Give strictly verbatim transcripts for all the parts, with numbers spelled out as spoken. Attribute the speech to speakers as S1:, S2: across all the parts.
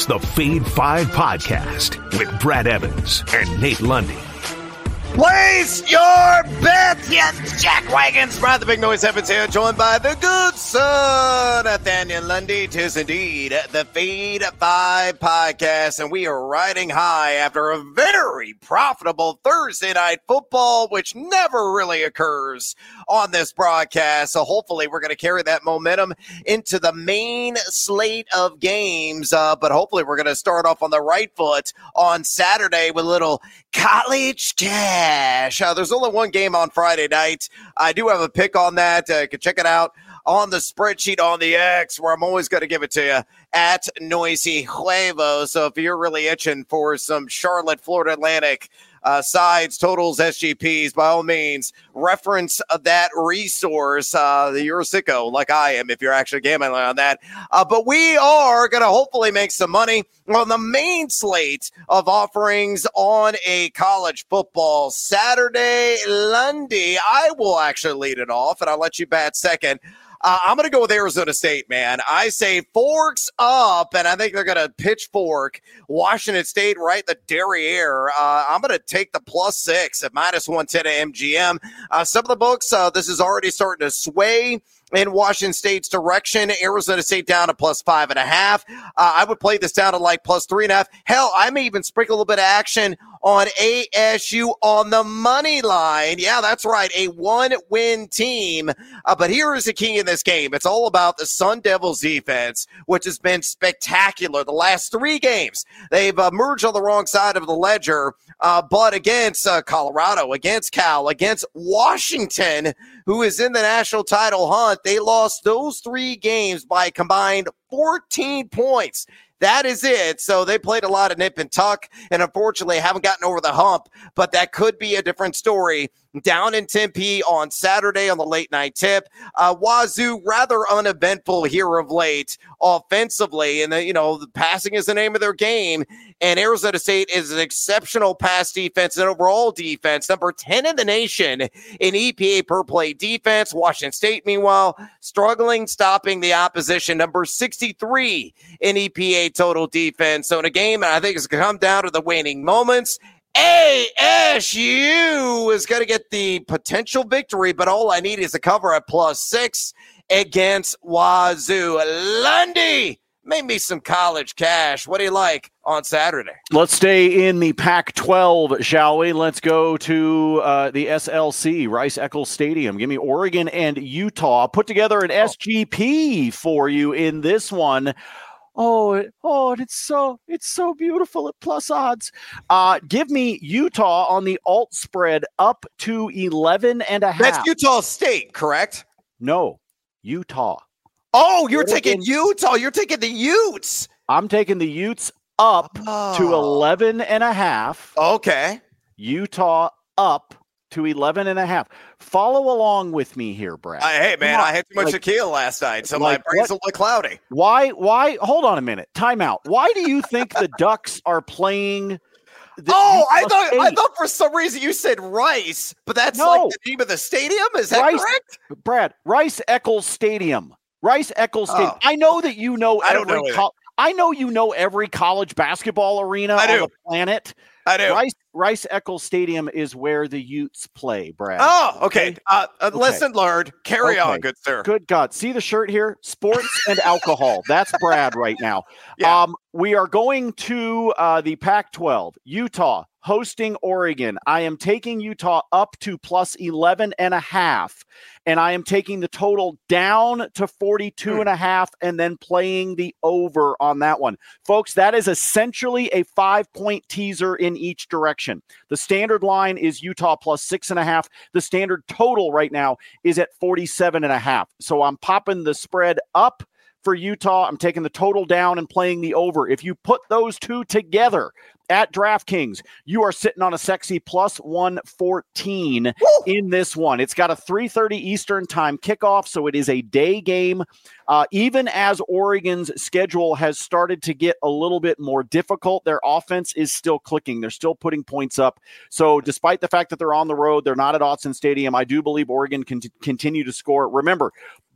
S1: It's the Fade five Podcast with Brad Evans and Nate Lundy.
S2: Place your bets, yes, Jack Wagons. Brad the Big Noise Evans here, joined by the good son, Nathaniel Lundy. Tis indeed the Fade five Podcast, and we are riding high after a very profitable Thursday night football, which never really occurs on this broadcast. So hopefully we're going to carry that momentum into the main slate of games, uh, but hopefully we're going to start off on the right foot on Saturday with a little college cash. Uh, there's only one game on Friday night. I do have a pick on that. Uh, you can check it out on the spreadsheet on the X, where I'm always going to give it to you at Noisy Huevo. So if you're really itching for some Charlotte, Florida Atlantic uh, sides, totals, S G Ps, by all means, reference that resource. Uh, you're a sicko like I am if you're actually gambling on that. Uh, but we are going to hopefully make some money on the main slate of offerings on a college football Saturday. Lundy, I will actually lead it off, and I'll let you bat second. Uh, I'm going to go with Arizona State, man. I say forks up, and I think they're going to pitchfork Washington State right in the derriere. Uh, I'm going to take the plus six at minus one ten at M G M. Uh, some of the books, uh, this is already starting to sway in Washington State's direction. Arizona State down to plus five and a half. Uh, I would play this down to like plus three and a half. Hell, I may even sprinkle a little bit of action on A S U on the money line. Yeah, that's right, a one-win team. Uh, but here is the key in this game. It's all about the Sun Devils defense, which has been spectacular the last three games. They've uh, merged on the wrong side of the ledger, uh, but against uh, Colorado, against Cal, against Washington, who is in the national title hunt, they lost those three games by combined fourteen points. That is it. So they played a lot of nip and tuck, and unfortunately haven't gotten over the hump, but that could be a different story down in Tempe on Saturday on the late night tip. Uh, Wazoo, rather uneventful here of late offensively, and, the, you know, the passing is the name of their game, and Arizona State is an exceptional pass defense and overall defense, number ten in the nation in E P A per play defense. Washington State, meanwhile, struggling stopping the opposition, number sixty-three in E P A total defense. So in a game, I think it's going to come down to the waning moments. A S U is going to get the potential victory, but all I need is a cover at plus six against Wazoo. Lundy, make me some college cash. What do you like on Saturday?
S3: Let's stay in the Pac twelve, shall we? Let's go to uh, the S L C, Rice-Eccles Stadium. Give me Oregon and Utah. Put together an oh. S G P for you in this one. Oh, it, oh, it's so it's so beautiful at plus odds. Uh, give me Utah on the alt spread up to eleven and a half.
S2: That's Utah State, correct?
S3: No, Utah.
S2: Oh, you're Oregon. Taking Utah. You're taking the Utes.
S3: I'm taking the Utes up
S2: oh.
S3: to eleven and a half.
S2: Okay.
S3: Utah up to eleven and a half. Follow along with me here, Brad.
S2: Uh, hey, man, I had too much like, tequila last night, so like my brain's what, a little cloudy.
S3: Why, why, hold on a minute, time out. Why do you think the Ducks are playing the
S2: Oh, I thought State? I thought for some reason you said Rice, but that's no. like the name of the stadium? Is that
S3: Rice,
S2: correct?
S3: Brad, Rice-Eccles Stadium. Rice-Eccles Stadium. Oh. I know that you know
S2: I
S3: every
S2: don't know
S3: co- I know you know every college basketball arena
S2: I
S3: on
S2: do.
S3: the planet.
S2: I do.
S3: Rice Rice-Eccles Stadium is where the Utes play, Brad.
S2: Oh, okay. okay. Uh, okay. Lesson learned. Carry okay. on, good sir.
S3: Good God. See the shirt here? Sports and alcohol. That's Brad right now.
S2: Yeah.
S3: Um, we are going to uh, the Pac twelve. Utah hosting Oregon. I am taking Utah up to plus eleven and a half, and I am taking the total down to forty-two mm. and a half and then playing the over on that one. Folks, that is essentially a five-point teaser in each direction. The standard line is Utah plus six and a half. The standard total right now is at forty-seven and a half. So I'm popping the spread up for Utah. I'm taking the total down and playing the over. If you put those two together at DraftKings, you are sitting on a sexy plus one fourteen Woo! In this one. It's got a three thirty Eastern time kickoff, so it is a day game. Uh, even as Oregon's schedule has started to get a little bit more difficult, their offense is still clicking. They're still putting points up. So despite the fact that they're on the road, they're not at Autzen Stadium, I do believe Oregon can t- continue to score. Remember,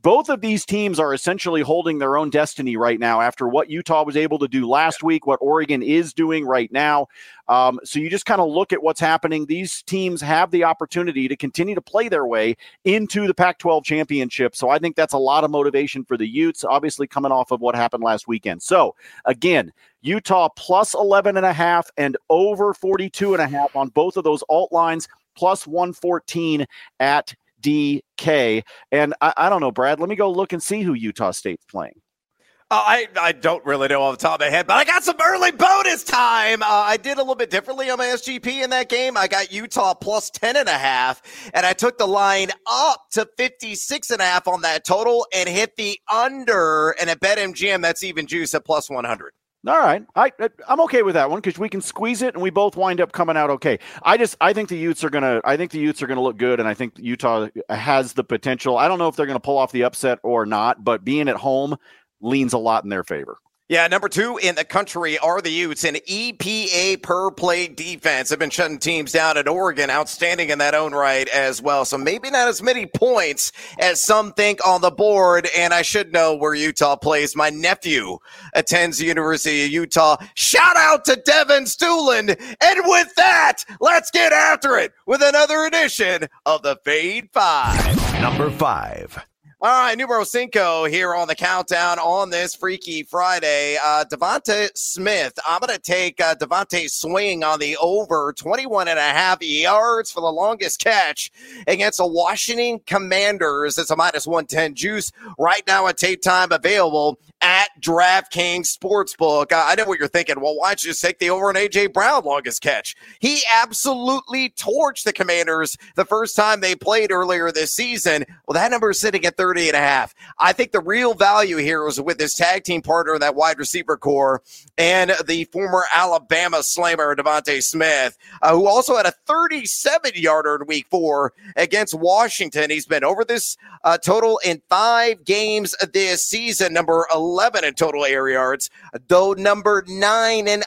S3: both of these teams are essentially holding their own destiny right now after what Utah was able to do last week, what Oregon is doing right now. Um, so you just kind of look at what's happening. These teams have the opportunity to continue to play their way into the Pac twelve championship. So I think that's a lot of motivation for the Utes, obviously coming off of what happened last weekend. So again, Utah plus eleven and a half and over forty-two and a half on both of those alt lines, plus one fourteen at D K. And I, I don't know, Brad, let me go look and see who Utah State's playing.
S2: Uh, I, I don't really know off the top of my head, but I got some early bonus time. Uh, I did a little bit differently on my S G P in that game. I got Utah plus ten and a half, and I took the line up to fifty-six and a half on that total and hit the under. And at BetMGM, that's even juice at plus one hundred.
S3: All right. I, I'm okay with that one because we can squeeze it and we both wind up coming out okay. I just, I think the Utes are going to, I think the Utes are going to look good. And I think Utah has the potential. I don't know if they're going to pull off the upset or not, but being at home leans a lot in their favor.
S2: Yeah, number two in the country are the Utes. An E P A per play defense. Have been shutting teams down at Oregon. Outstanding in that own right as well. So maybe not as many points as some think on the board. And I should know where Utah plays. My nephew attends the University of Utah. Shout out to Devin Stuland. And with that, let's get after it with another edition of the Fade Five.
S1: Number five.
S2: All right, numero cinco here on the countdown on this Freaky Friday. Uh, Devonta Smith. I'm going to take uh, Devontae's swing on the over twenty-one and a half yards for the longest catch against the Washington Commanders. It's a minus one ten juice right now at tape time available at DraftKings Sportsbook. Uh, I know what you're thinking. Well, why don't you just take the over on A J Brown longest catch? He absolutely torched the Commanders the first time they played earlier this season. Well, that number is sitting at thirty and a half. I think the real value here is with this tag team partner, that wide receiver core, and the former Alabama slammer, Devonta Smith, uh, who also had a thirty-seven yarder in week four against Washington. He's been over this uh, total in five games this season, number eleven in total air yards, though number nine in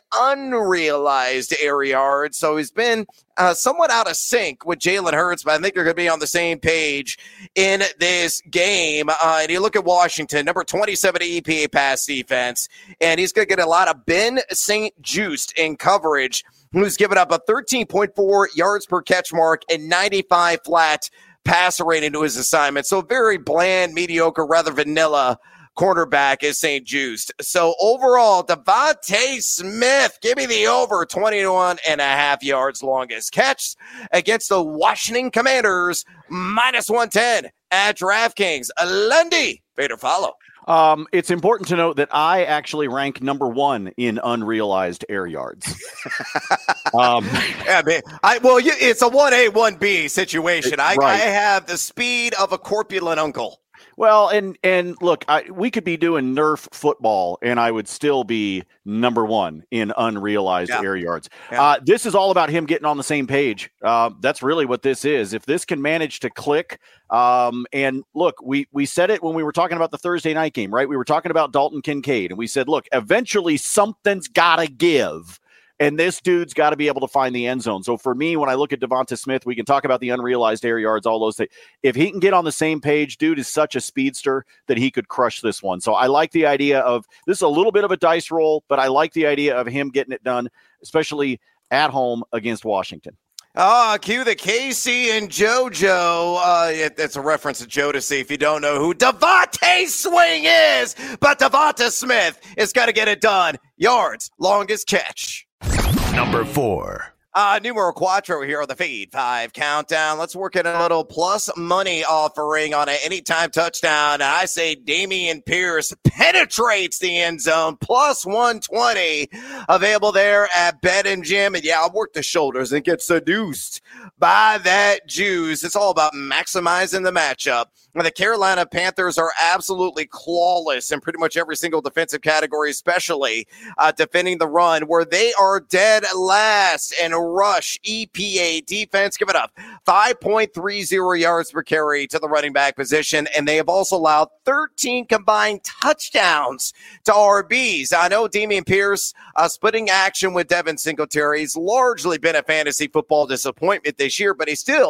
S2: unrealized air yards. So he's been Uh, somewhat out of sync with Jalen Hurts, but I think they're going to be on the same page in this game. Uh, and you look at Washington, number twenty-seven E P A pass defense, and he's going to get a lot of Ben Saint Just in coverage, who's given up a thirteen point four yards per catch mark and ninety-five flat passer rating to his assignment. So very bland, mediocre, rather vanilla cornerback is Saint Just. So overall, Devonta Smith, give me the over twenty-one and a half yards longest catch against the Washington Commanders, minus one ten at DraftKings. Lundy, fade or follow.
S3: Um, it's important to note that I actually rank number one in unrealized air yards. um,
S2: yeah, man. I, well, you, it's a one A, one B situation. I,
S3: right.
S2: I have the speed of a corpulent uncle.
S3: Well, and and look, I, we could be doing Nerf football, and I would still be number one in unrealized yeah. air yards. Yeah. Uh, this is all about him getting on the same page. Uh, that's really what this is. If this can manage to click, um, and look, we we said it when we were talking about the Thursday night game, right? We were talking about Dalton Kincaid, and we said, look, eventually something's got to give. And this dude's got to be able to find the end zone. So for me, when I look at Devonta Smith, we can talk about the unrealized air yards, all those things. If he can get on the same page, dude is such a speedster that he could crush this one. So I like the idea of this is a little bit of a dice roll, but I like the idea of him getting it done, especially at home against Washington.
S2: Ah, cue the Casey and JoJo. Uh, it, it's a reference to Jodeci if you don't know who Devontae Swing is. But Devonta Smith is going to get it done. Yards, longest catch.
S1: Number four.
S2: Uh, numero quattro here on the Fade Five Countdown. Let's work at a little plus money offering on an anytime touchdown. I say Dameon Pierce penetrates the end zone, plus one twenty. Available there at BetMGM. And yeah, I'll work the shoulders and get seduced by that juice. It's all about maximizing the matchup. The Carolina Panthers are absolutely clawless in pretty much every single defensive category, especially uh, defending the run, where they are dead last in rush E P A defense. Give it up. five point three zero yards per carry to the running back position, and they have also allowed thirteen combined touchdowns to R Bs. I know Dameon Pierce uh, splitting action with Devin Singletary. He's largely been a fantasy football disappointment this year, but he still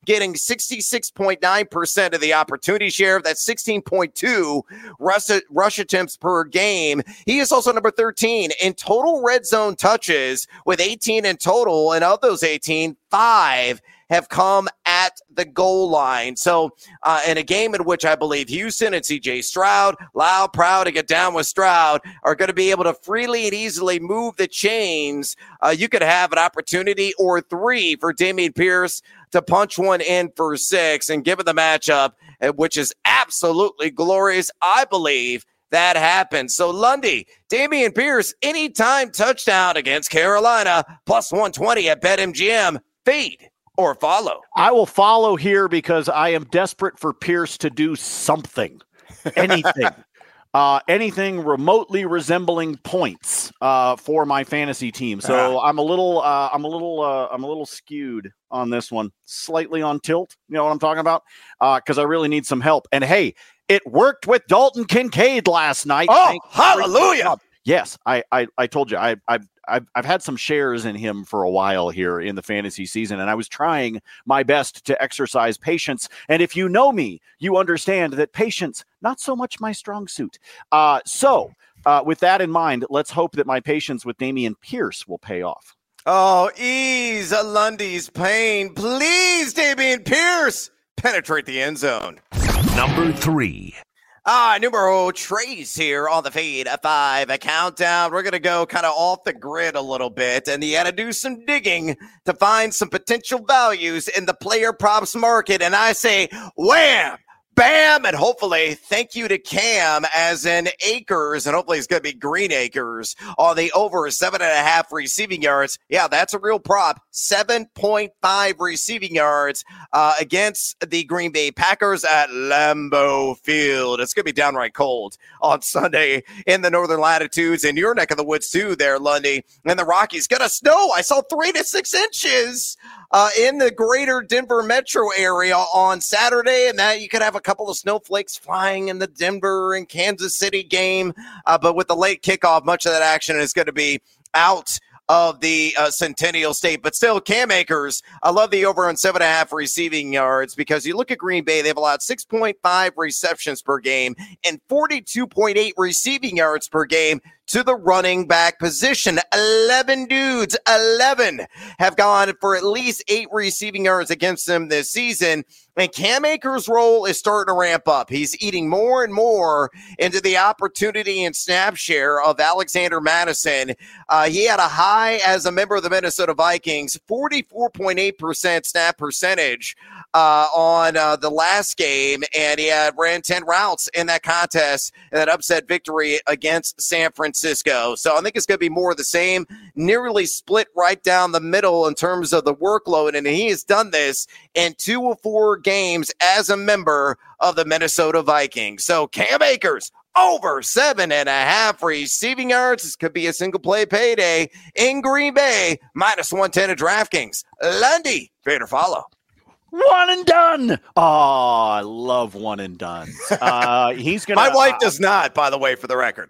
S2: getting sixty-six point nine percent of the opportunity share. That's sixteen point two rush, rush attempts per game. He is also number thirteen in total red zone touches with eighteen in total, and of those eighteen, five have come at the goal line. So uh, in a game in which I believe Houston and C J Stroud, loud, proud to get down with Stroud, are going to be able to freely and easily move the chains, uh, you could have an opportunity or three for Dameon Pierce to punch one in for six. And given the matchup, which is absolutely glorious, I believe that happens. So Lundy, Dameon Pierce, anytime touchdown against Carolina, plus one twenty at BetMGM. Fade or follow?
S3: I will follow here because I am desperate for Pierce to do something, anything, uh, anything remotely resembling points uh, for my fantasy team. So uh, I'm a little, uh, I'm a little, uh, I'm a little skewed on this one, slightly on tilt. You know what I'm talking about? Because uh, I really need some help. And hey, it worked with Dalton Kincaid last night.
S2: Oh,
S3: Thank
S2: hallelujah!
S3: Yes, I, I, I told you I, I. I've, I've had some shares in him for a while here in the fantasy season, and I was trying my best to exercise patience. And if you know me, you understand that patience, not so much my strong suit. Uh, so uh, with that in mind, let's hope that my patience with Dameon Pierce will pay off.
S2: Oh, ease Lundy's pain. Please, Dameon Pierce, penetrate the end zone.
S1: Number three.
S2: Ah, numero tres here on the Fade at five, a countdown. We're going to go kind of off the grid a little bit, and you got to do some digging to find some potential values in the player props market. And I say, wham, bam, and hopefully thank you to Cam, as in acres, and hopefully it's going to be green acres on the over seven and a half receiving yards. Yeah, that's a real prop. seven point five receiving yards uh, against the Green Bay Packers at Lambeau Field. It's going to be downright cold on Sunday in the northern latitudes, in your neck of the woods too there, Lundy. And the Rockies going to snow. I saw three to six inches uh, in the greater Denver metro area on Saturday, and that you could have a couple of snowflakes flying in the Denver and Kansas City game. Uh, but with the late kickoff, much of that action is going to be out of the uh, Centennial State. But still, Cam Akers, I love the over on seven and a half receiving yards, because you look at Green Bay, they've allowed six point five receptions per game and forty-two point eight receiving yards per game to the running back position. eleven dudes, eleven have gone for at least eight receiving yards against them this season. And Cam Akers' role is starting to ramp up. He's eating more and more into the opportunity and snap share of Alexander Mattison. Uh, he had a high as a member of the Minnesota Vikings, forty-four point eight percent snap percentage uh, on uh, the last game. And he had ran ten routes in that contest, and that upset victory against San Francisco. So I think it's going to be more of the same, nearly split right down the middle in terms of the workload. And he has done this in two of four games as a member of the Minnesota Vikings. So Cam Akers, over seven and a half receiving yards. This could be a single play payday in Green Bay, minus one ten at DraftKings. Lundy, fade or follow?
S3: One and done. Oh, I love one and done. Uh, he's gonna.
S2: My wife
S3: uh,
S2: does not, by the way, for the record.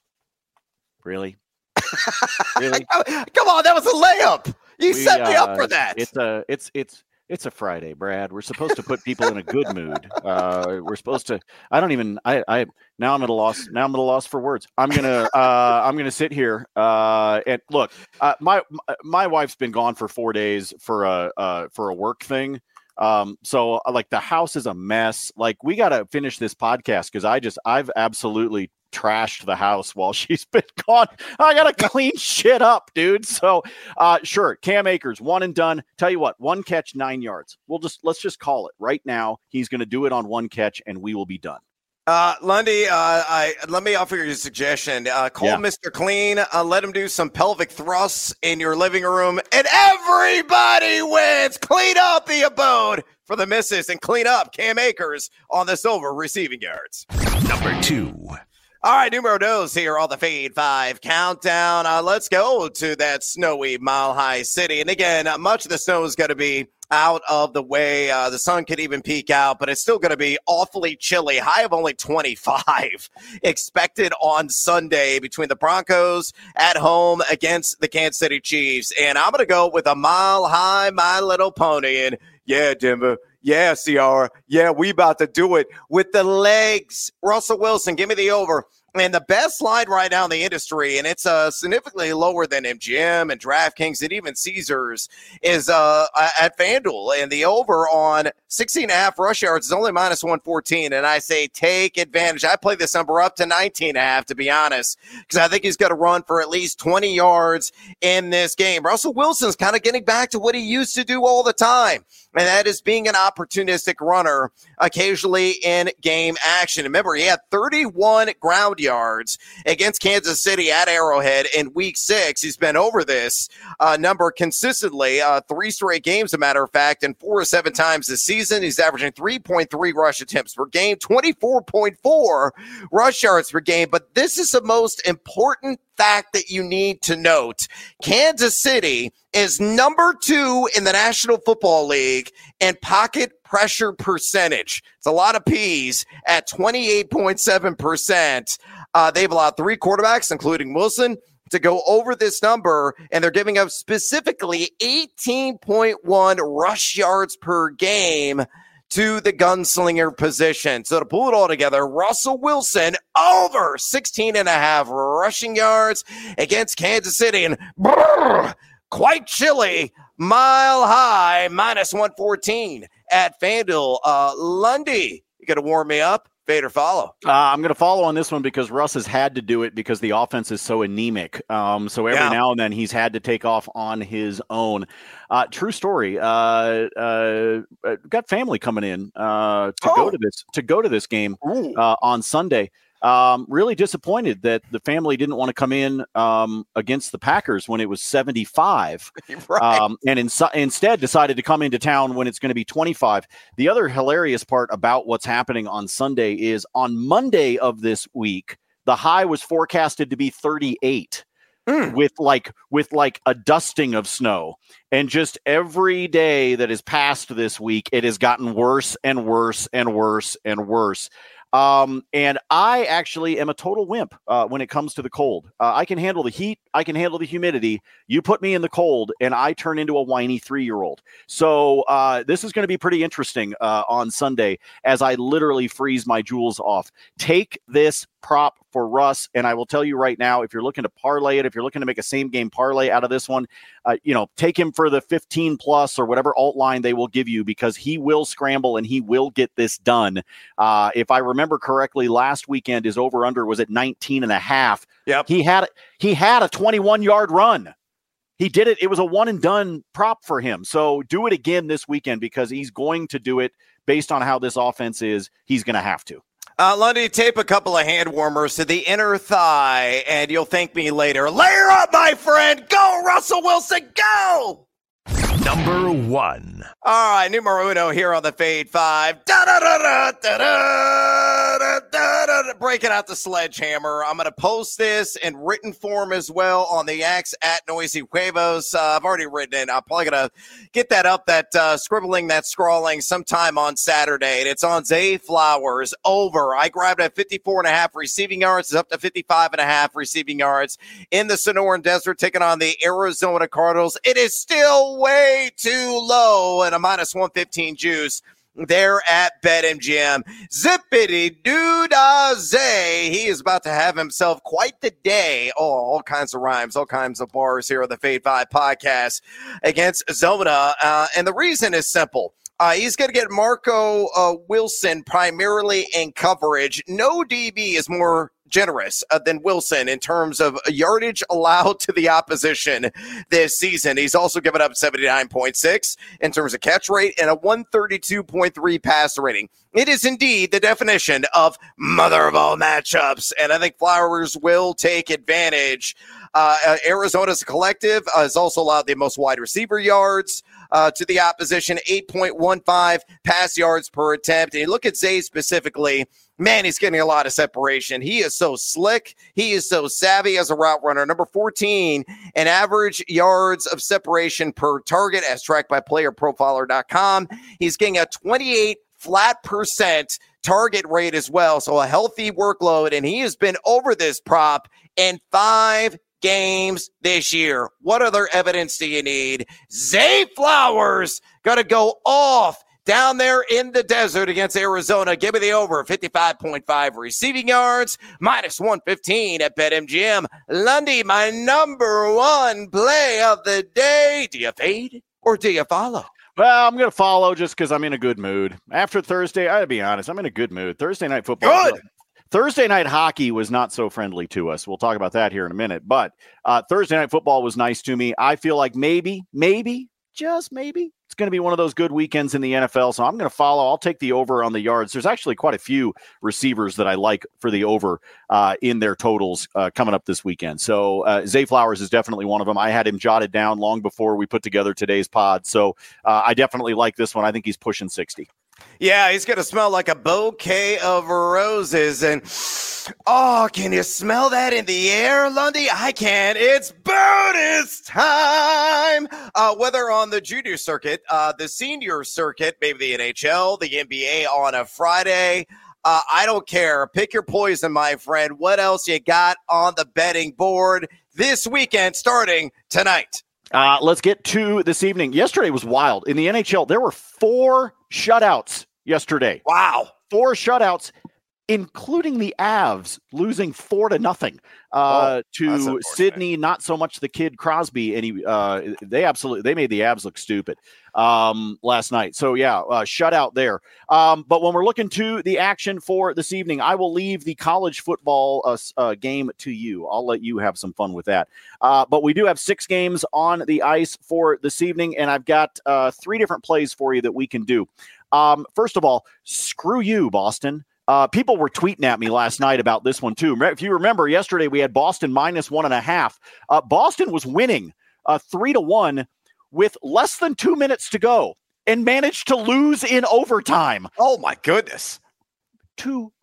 S3: Really? Really?
S2: Come on, that was a layup. You
S3: We,
S2: set me
S3: uh,
S2: up for that.
S3: It's a, it's, it's, it's a Friday, Brad. We're supposed to put people in a good mood. Uh, we're supposed to. I don't even. I, I now I'm at a loss. Now I'm at a loss for words. I'm gonna. Uh, I'm gonna sit here. Uh, and look, uh, my my wife's been gone for four days for a uh, for a work thing. Um, so like the house is a mess. Like we got to finish this podcast because I just I've absolutely trashed the house while she's been gone. I gotta clean shit up, dude. So uh sure, Cam Akers, one and done. Tell you what, one catch, nine yards. We'll just let's just call it right now. He's gonna do it on one catch and we will be done.
S2: Uh, Lundy, uh, I let me offer you a suggestion. Uh, call
S3: Yeah.
S2: Mister Clean. Uh, let him do some pelvic thrusts in your living room, and everybody wins. Clean up the abode for the missus and clean up Cam Akers on this over receiving yards.
S1: Number two.
S2: All right, numero dos here on the Fade five countdown. Uh, let's go to that snowy Mile High City. And again, uh, much of the snow is going to be out of the way. Uh, the sun could even peek out, but it's still going to be awfully chilly. High of only twenty-five expected on Sunday between the Broncos at home against the Kansas City Chiefs. And I'm going to go with a mile high, My Little Pony. And yeah, Denver. Yeah, Ciara. Yeah, we about to do it with the legs. Russell Wilson, give me the over. And the best line right now in the industry, and it's uh, significantly lower than M G M and DraftKings and even Caesars, is uh, at FanDuel. And the over on sixteen and a half rush yards is only minus one fourteen. And I say take advantage. I play this number up to nineteen and a half, to be honest, because I think he's going to run for at least twenty yards in this game. Russell Wilson's kind of getting back to what he used to do all the time, and that is being an opportunistic runner occasionally in game action. Remember, he had thirty-one ground yards against Kansas City at Arrowhead in week six. He's been over this uh, number consistently, uh, three straight games, a matter of fact, and four or seven times this season. He's averaging three point three rush attempts per game, twenty-four point four rush yards per game. But this is the most important fact that you need to note. Kansas City is number two in the National Football League in pocket pressure percentage. It's a lot of P's at twenty-eight point seven percent. Uh, they've allowed three quarterbacks, including Wilson, to go over this number, and they're giving up specifically eighteen point one rush yards per game to the gunslinger position. So to pull it all together, Russell Wilson over sixteen and a half rushing yards against Kansas City, and brrr, quite chilly, mile high, minus one fourteen at FanDuel. Uh, Lundy, you got to warm me up? Fade or follow?
S3: Uh, I'm going to follow on this one because Russ has had to do it because the offense is so anemic. Um, so every yeah. now and then he's had to take off on his own. Uh, true story. Uh, uh, got family coming in uh, to oh. go to this to go to this game uh, on Sunday. Um, really disappointed that the family didn't want to come in um, against the Packers when it was seventy-five,
S2: right.
S3: um, and in, instead decided to come into town when it's going to be twenty-five. The other hilarious part about what's happening on Sunday is on Monday of this week, the high was forecasted to be thirty-eight. Mm. With like with like a dusting of snow, and just every day that has passed this week, it has gotten worse and worse and worse and worse. Um, and I actually am a total wimp uh, when it comes to the cold. Uh, I can handle the heat. I can handle the humidity. You put me in the cold and I turn into a whiny three-year-old. So uh, this is going to be pretty interesting uh, on Sunday as I literally freeze my jewels off. Take this prop for Russ, and I will tell you right now, if you're looking to parlay it, if you're looking to make a same-game parlay out of this one, uh, you know, take him for the fifteen plus or whatever alt line they will give you, because he will scramble and he will get this done. Uh, if I remember correctly, last weekend his over-under was at nineteen and a half.
S2: Yep.
S3: He had he had a twenty-one-yard run. He did it. It was a one-and-done prop for him. So do it again this weekend, because he's going to do it based on how this offense is. He's going to have to.
S2: Uh, Lundy, tape a couple of hand warmers to the inner thigh, and you'll thank me later. Layer up, my friend. Go, Russell Wilson, go!
S1: Number one.
S2: All right, numero uno here on the Fade Five. Da da da da da da da da da. Breaking out the sledgehammer. I'm going to post this in written form as well on the X at Noisy Huevos. Uh, I've already written it. I'm probably going to get that up, that uh, scribbling, that scrawling sometime on Saturday. And it's on Zay Flowers over. I grabbed at fifty-four and a half receiving yards. It's up to fifty-five and a half receiving yards in the Sonoran Desert, taking on the Arizona Cardinals. It is still way too low at a minus one fifteen juice there at BetMGM. Zippity doo dah zay. He is about to have himself quite the day. Oh, all kinds of rhymes, all kinds of bars here on the Fade Five podcast against Zona. Uh, and the reason is simple. Uh, he's going to get Marco uh, Wilson primarily in coverage. No D B is more generous uh, than Wilson in terms of yardage allowed to the opposition this season. He's also given up seventy-nine point six in terms of catch rate and a one thirty-two point three passer rating. It is indeed the definition of mother of all matchups, and I think Flowers will take advantage. Uh, uh, Arizona's collective uh, has also allowed the most wide receiver yards uh, to the opposition, eight point one five pass yards per attempt. And you look at Zay specifically, Man, he's getting a lot of separation. He is so slick. He is so savvy as a route runner. Number fourteen in average yards of separation per target as tracked by player profiler dot com. He's getting a twenty-eight flat percent target rate as well. So a healthy workload. And he has been over this prop in five games this year. What other evidence do you need? Zay Flowers going to go off down there in the desert against Arizona. Give me the over. fifty-five point five receiving yards. Minus one fifteen at BetMGM. Lundy, my number one play of the day. Do you fade or do you follow?
S3: Well, I'm going to follow just because I'm in a good mood. After Thursday, I gotta be honest, I'm in a good mood. Thursday night football.
S2: Good.
S3: Thursday night hockey was not so friendly to us. We'll talk about that here in a minute. But uh, Thursday night football was nice to me. I feel like maybe, maybe, just maybe, it's going to be one of those good weekends in the N F L. So I'm going to follow. I'll take the over on the yards. There's actually quite a few receivers that I like for the over uh, in their totals uh, coming up this weekend. So uh, Zay Flowers is definitely one of them. I had him jotted down long before we put together today's pod. So uh, I definitely like this one. I think he's pushing sixty.
S2: Yeah, he's going to smell like a bouquet of roses. And, oh, can you smell that in the air, Lundy? I can. It's bonus time. Uh, whether on the junior circuit, uh, the senior circuit, maybe the N H L, the N B A on a Friday, uh, I don't care. Pick your poison, my friend. What else you got on the betting board this weekend starting tonight?
S3: Uh, let's get to this evening. Yesterday was wild. In the N H L, there were four shutouts yesterday.
S2: Wow.
S3: Four shutouts, including the Avs losing four to nothing uh,
S2: oh,
S3: to Sydney. Not so much the kid Crosby, and he uh, they absolutely they made the Avs look stupid um, last night. So yeah, uh, shutout there. Um, but when we're looking to the action for this evening, I will leave the college football uh, uh, game to you. I'll let you have some fun with that. Uh, but we do have six games on the ice for this evening, and I've got uh, three different plays for you that we can do. Um, first of all, screw you, Boston. Uh, people were tweeting at me last night about this one, too. If you remember, yesterday we had Boston minus one and a half. Uh, Boston was winning uh, three to one with less than two minutes to go and managed to lose in overtime.
S2: Oh, my goodness.
S3: To,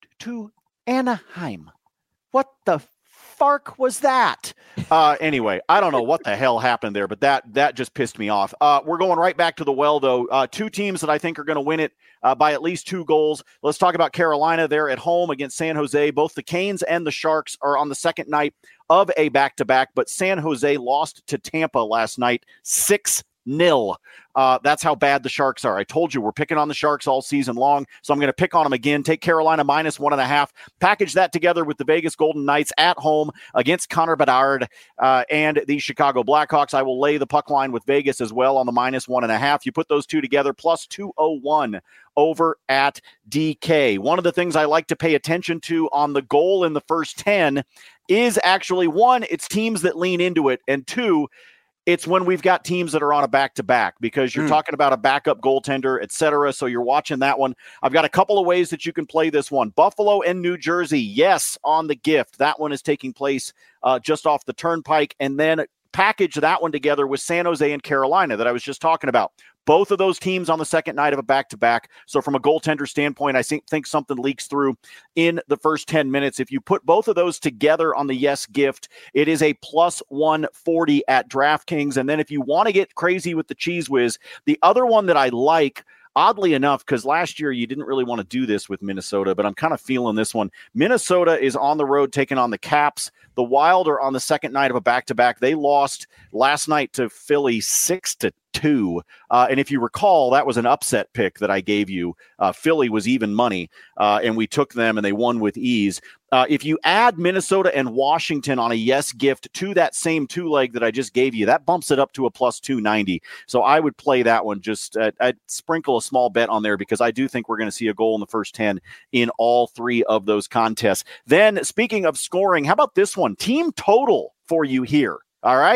S3: to Anaheim. What the fark was that? Uh, anyway, I don't know what the hell happened there, but that that just pissed me off. Uh, we're going right back to the well, though. Uh, two teams that I think are going to win it uh, by at least two goals. Let's talk about Carolina. They're at home against San Jose. Both the Canes and the Sharks are on the second night of a back-to-back, but San Jose lost to Tampa last night six nil. Uh, that's how bad the Sharks are. I told you we're picking on the Sharks all season long, so I'm going to pick on them again. Take Carolina minus one and a half. Package that together with the Vegas Golden Knights at home against Connor Bedard uh, and the Chicago Blackhawks. I will lay the puck line with Vegas as well on the minus one and a half. You put those two together, plus two oh one over at D K. One of the things I like to pay attention to on the goal in the first ten is actually, one, it's teams that lean into it, and two, it's when we've got teams that are on a back-to-back, because you're mm. talking about a backup goaltender, et cetera. So you're watching that one. I've got a couple of ways that you can play this one. Buffalo and New Jersey, yes, on the gift. That one is taking place uh, just off the turnpike. And then package that one together with San Jose and Carolina that I was just talking about. Both of those teams on the second night of a back-to-back. So from a goaltender standpoint, I think, think something leaks through in the first ten minutes. If you put both of those together on the yes gift, it is a plus one forty at DraftKings. And then if you want to get crazy with the Cheese Whiz, the other one that I like, oddly enough, because last year you didn't really want to do this with Minnesota, but I'm kind of feeling this one. Minnesota is on the road taking on the Caps. The Wild are on the second night of a back-to-back. They lost last night to Philly six to two. Uh, and if you recall, that was an upset pick that I gave you. Uh, Philly was even money, uh, and we took them, and they won with ease. Uh, if you add Minnesota and Washington on a yes gift to that same two-leg that I just gave you, that bumps it up to a plus two ninety. So I would play that one. Just uh, I'd sprinkle a small bet on there because I do think we're going to see a goal in the first ten in all three of those contests. Then, speaking of scoring, how about this one? Team total for you here. All right.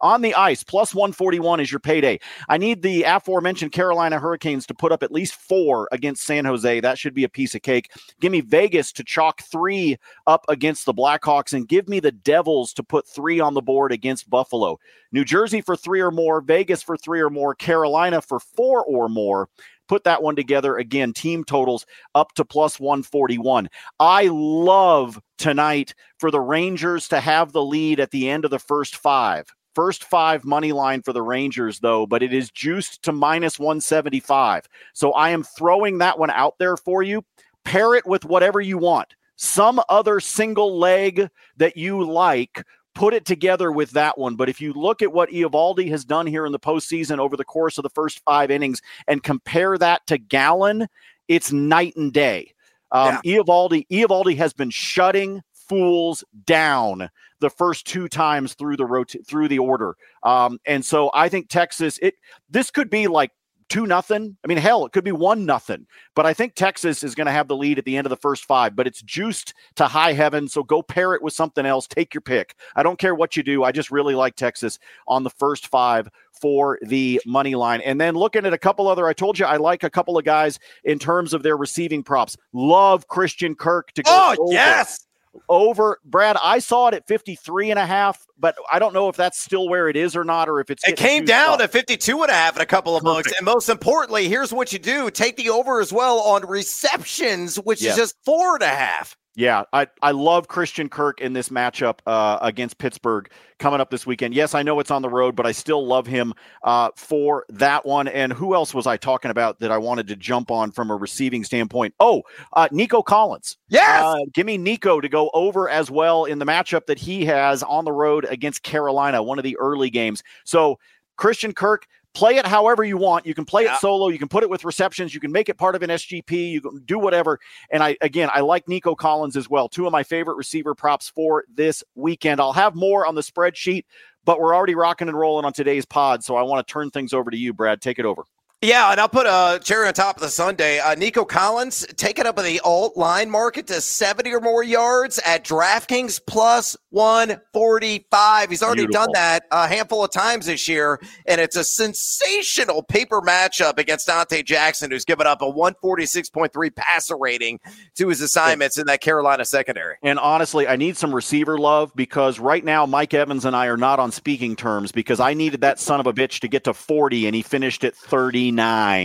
S3: On the ice, plus one forty-one is your payday. I need the aforementioned Carolina Hurricanes to put up at least four against San Jose. That should be a piece of cake. Give me Vegas to chalk three up against the Blackhawks, and give me the Devils to put three on the board against Buffalo. New Jersey for three or more, Vegas for three or more, Carolina for four or more. Put that one together. Again, team totals up to plus one forty-one. I love tonight for the Rangers to have the lead at the end of the first five. First five money line for the Rangers, though, but it is juiced to minus one seventy-five. So I am throwing that one out there for you. Pair it with whatever you want. Some other single leg that you like, put it together with that one. But if you look at what Eovaldi has done here in the postseason over the course of the first five innings and compare that to Gallen, it's night and day. Um, yeah. Eovaldi, Eovaldi has been shutting fools down the first two times through the rot- through the order. Um, and so I think Texas, it this could be like two nothing. I mean, hell, it could be one nothing. But I think Texas is going to have the lead at the end of the first five. But it's juiced to high heaven, so go pair it with something else. Take your pick. I don't care what you do. I just really like Texas on the first five for the money line. And then looking at a couple other, I told you I like a couple of guys in terms of their receiving props. Love Christian Kirk to go
S2: Oh,
S3: over.
S2: yes.
S3: Over, Brad, I saw it at fifty-three and a half, but I don't know if that's still where it is or not, or if it's
S2: it came down
S3: up.
S2: to fifty-two and a half in a couple of
S3: Perfect.
S2: books. And most importantly, here's what you do. Take the over as well on receptions, which
S3: yes.
S2: is just four and a half.
S3: Yeah, I, I love Christian Kirk in this matchup uh, against Pittsburgh coming up this weekend. Yes, I know it's on the road, but I still love him uh, for that one. And who else was I talking about that I wanted to jump on from a receiving standpoint? Oh, uh, Nico Collins.
S2: Yes!
S3: Uh, give me Nico to go over as well in the matchup that he has on the road against Carolina, one of the early games. So Christian Kirk, play it however you want. You can play yeah. it solo. You can put it with receptions. You can make it part of an S G P. You can do whatever. And I, again, I like Nico Collins as well. Two of my favorite receiver props for this weekend. I'll have more on the spreadsheet, but we're already rocking and rolling on today's pod. So I want to turn things over to you, Brad. Take it over.
S2: Yeah, and I'll put a cherry on top of the sundae. Uh, Nico Collins, taking up in the alt line market to seventy or more yards at DraftKings plus one forty-five. He's already Beautiful. done that a handful of times this year, and it's a sensational paper matchup against Dante Jackson, who's given up a one forty-six point three passer rating to his assignments in that Carolina secondary.
S3: And honestly, I need some receiver love because right now Mike Evans and I are not on speaking terms because I needed that son of a bitch to get to forty, and he finished at thirty-nine.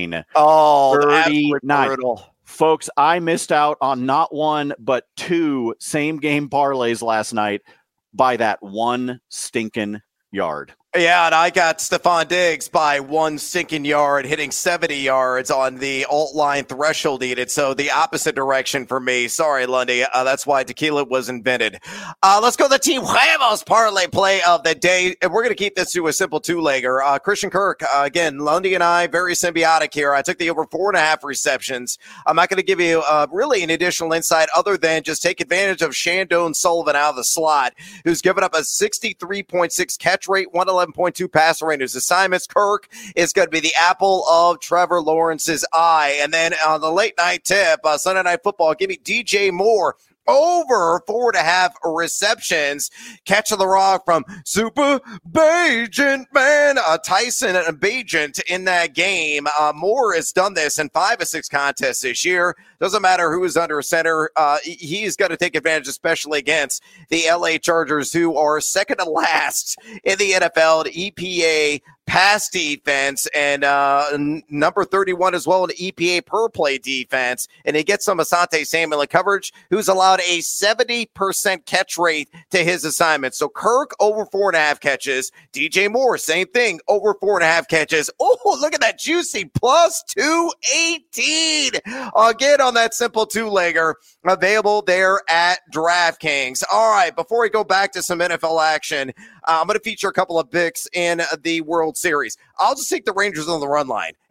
S2: Oh,
S3: thirty-nine. Folks, I missed out on not one, but two same game parlays last night by that one stinking yard.
S2: Yeah, and I got Stephon Diggs by one sinking yard, hitting seventy yards on the alt line threshold needed. So the opposite direction for me. Sorry, Lundy. Uh, that's why tequila was invented. Uh, let's go to the Team Huevos parlay play of the day. And we're going to keep this to a simple two-legger. Uh, Christian Kirk, uh, again, Lundy and I, very symbiotic here. I took the over four and a half receptions. I'm not going to give you uh, really an additional insight other than just take advantage of Shandon Sullivan out of the slot, who's given up a sixty-three point six catch rate, one eleven point two passer rate. His assignments, Kirk is going to be the apple of Trevor Lawrence's eye. And then on the late night tip, uh, Sunday Night Football, give me D J Moore over four and a half receptions. Catch of the rock from Super Bajent, man. Uh, Tyson and Bajent in that game. Uh, Moore has done this in five of six contests this year. Doesn't matter who is under center. Uh, he's got to take advantage, especially against the L A Chargers, who are second to last in the N F L at E P A pass defense and uh, n- number thirty-one as well in E P A per play defense. And he gets some Asante Samuel in coverage, who's allowed a seventy percent catch rate to his assignments. So Kirk over four and a half catches. D J Moore, same thing, over four and a half catches. Oh, look at that juicy plus two eighteen. Again, on that simple two-legger, available there at DraftKings. All right, before we go back to some N F L action, uh, I'm going to feature a couple of picks in the World Series. I'll just take the Rangers on the run line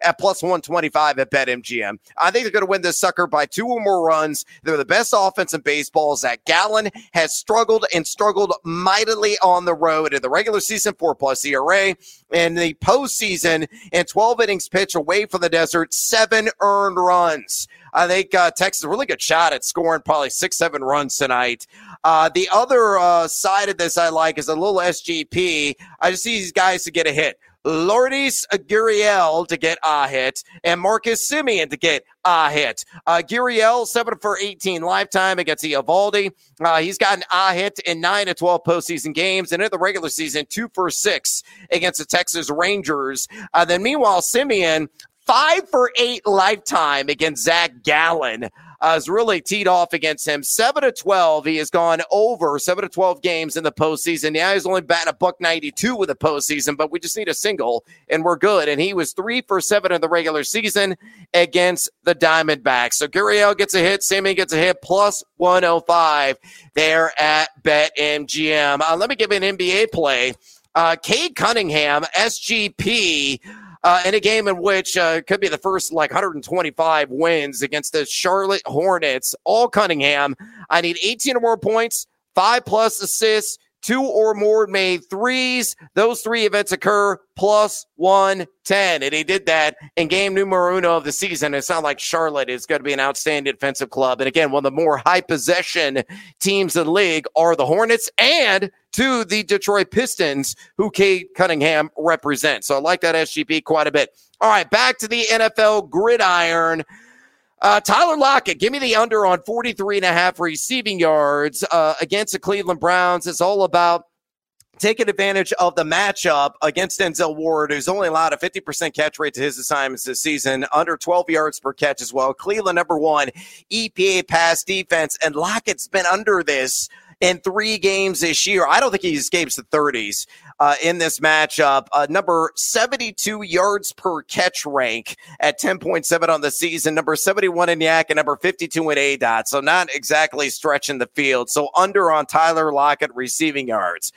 S2: at plus one twenty-five at BetMGM. I think they're going to win this sucker by two or more runs. They're the best offense in baseball. Zach Gallen has struggled and struggled mightily on the road in the regular season, four plus E R A. In the postseason, in twelve innings pitched away from the desert, seven earned runs. I think uh, Texas a really good shot at scoring probably six, seven runs tonight. Uh, the other uh, side of this I like is a little S G P. I just see these guys to get a hit. Lourdes Gurriel to get a hit, and Marcus Semien to get a hit. Uh, Gurriel, seven for eighteen lifetime against Eovaldi. Uh, he's gotten a hit in nine to twelve postseason games, and in the regular season, two for six against the Texas Rangers. Uh, then meanwhile, Semien, five for eight lifetime against Zach Gallen. Uh, has really teed off against him. seven to twelve. He has gone over seven to twelve games in the postseason. Yeah, he's only batting a buck ninety-two with the postseason, but we just need a single and we're good. And he was three for seven in the regular season against the Diamondbacks. So Gurriel gets a hit. Semien gets a hit, plus one oh five there at BetMGM. Uh, let me give you an N B A play. Uh, Cade Cunningham, S G P, Uh, in a game in which uh, could be the first like one hundred twenty-five wins against the Charlotte Hornets. All Cunningham. I need eighteen or more points, five plus assists, two or more made threes. Those three events occur plus one ten. And he did that in game numero uno of the season. It's not like Charlotte is going to be an outstanding defensive club. And again, one of the more high possession teams in the league are the Hornets and to the Detroit Pistons, who Cade Cunningham represents. So I like that S G P quite a bit. All right, back to the N F L gridiron. Uh, Tyler Lockett, give me the under on forty-three and a half receiving yards uh, against the Cleveland Browns. It's all about taking advantage of the matchup against Denzel Ward, who's only allowed a fifty percent catch rate to his assignments this season, under twelve yards per catch as well. Cleveland, number one, E P A pass defense, and Lockett's been under this in three games this year. I don't think he escapes the thirties uh, in this matchup. Uh, number seventy-two yards per catch rank at ten point seven on the season. Number seventy-one in Yak and number fifty-two in A D O T. So not exactly stretching the field. So under on Tyler Lockett receiving yards.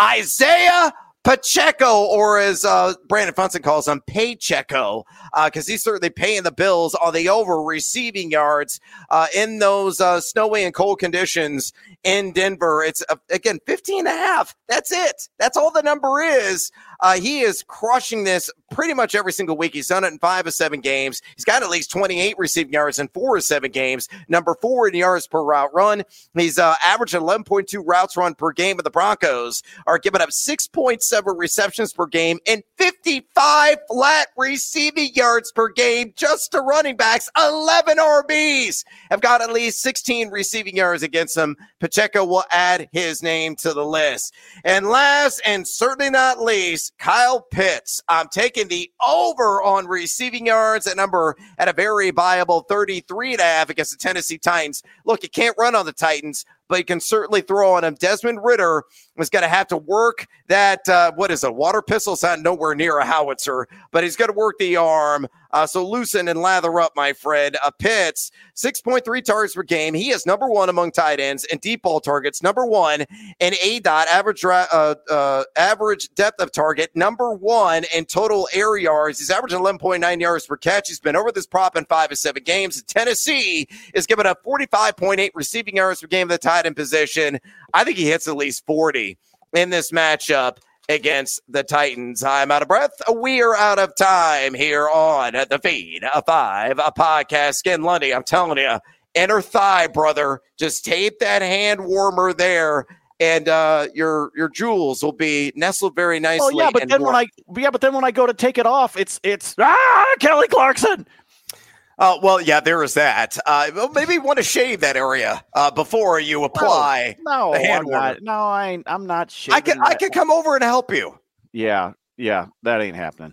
S2: Isaiah Pacheco, or as uh, Brandon Funson calls him, Paycheco, because uh, he's certainly paying the bills on the over receiving yards uh, in those uh, snowy and cold conditions in Denver. It's, uh, again, fifteen and a half. That's it. That's all the number is. Uh, he is crushing this pretty much every single week. He's done it in five of seven games. He's got at least twenty-eight receiving yards in four of seven games. Number four in yards per route run. He's uh, averaging eleven point two routes run per game. But the Broncos are giving up six point seven receptions per game and fifty-five flat receiving yards per game just to running backs. eleven R Bs have got at least sixteen receiving yards against them. Pacheco will add his name to the list. And last and certainly not least, Kyle Pitts. I'm taking the over on receiving yards at number at a very viable thirty-three and a half against the Tennessee Titans. Look, you can't run on the Titans, but you can certainly throw on him. Desmond Ridder was going to have to work that, uh, what is a water pistol? It's not nowhere near a howitzer, but he's going to work the arm. Uh, so loosen and lather up, my friend. Uh, Pitts, six point three targets per game. He is number one among tight ends and deep ball targets. Number one in A D O T, average, uh, uh, average depth of target. Number one in total air yards. He's averaging eleven point nine yards per catch. He's been over this prop in five of seven games. Tennessee is giving up forty-five point eight receiving yards per game of the tight end position. I think he hits at least forty in this matchup against the Titans. I'm out of breath. We are out of time here on the Feed a Five a podcast. Skin Lundy, I'm telling you, inner thigh, brother. Just tape that hand warmer there, and uh, your your jewels will be nestled very nicely.
S3: Oh yeah, but then
S2: warm.
S3: when I yeah, but then when I go to take it off, it's it's ah Kelly Clarkson.
S2: Oh, uh, well, yeah, there is that. Uh, well, maybe you want to shave that area uh, before you apply
S3: no,
S2: the hand
S3: I'm
S2: warmer.
S3: not, no, I ain't, I'm not shaving.
S2: I can,
S3: that.
S2: I can come over and help you.
S3: Yeah, yeah, that ain't happening.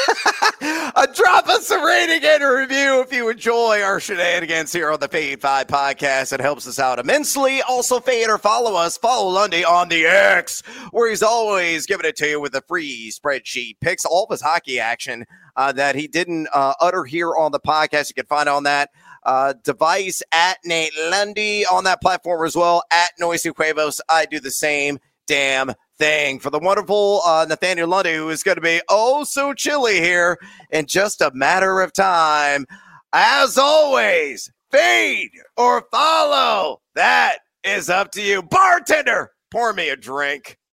S2: uh, drop us a rating and a review if you enjoy our shenanigans here on the Fade five podcast. It helps us out immensely. Also, fade or follow us. Follow Lundy on the X, where he's always giving it to you with a free spreadsheet. Picks all of his hockey action uh, that he didn't uh, utter here on the podcast. You can find on that uh, device at Nate Lundy on that platform as well, at Noisy Cuevos. I do the same damn thing for the wonderful uh, Nathaniel Lundy, who is going to be oh so chilly here in just a matter of time. As always, fade or follow. That is up to you. Bartender, pour me a drink.